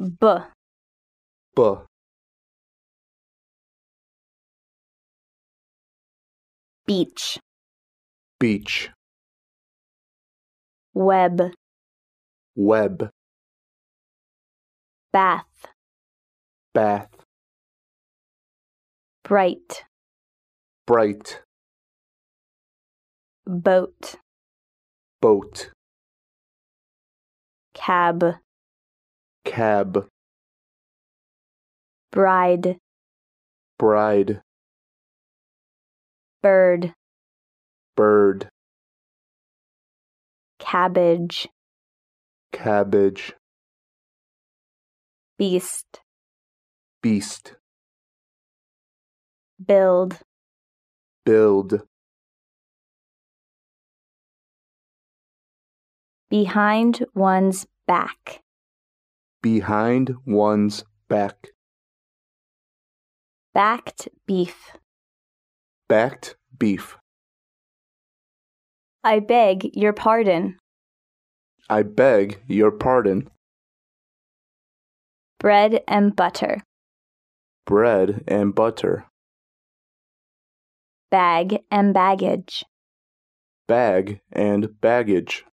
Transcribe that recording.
B. B. Beach. Beach. Web. Web. Bath. Bath. Bright. Bright. Boat. Boat. Cab. Cab. Bride. Bride. Bird. Bird. Cabbage. Cabbage. Beast. Beast. Build. Build. Behind one's back. Behind one's back. Backed beef. Backed beef. I beg your pardon. I beg your pardon. Bread and butter. Bread and butter. Bag and baggage. Bag and baggage.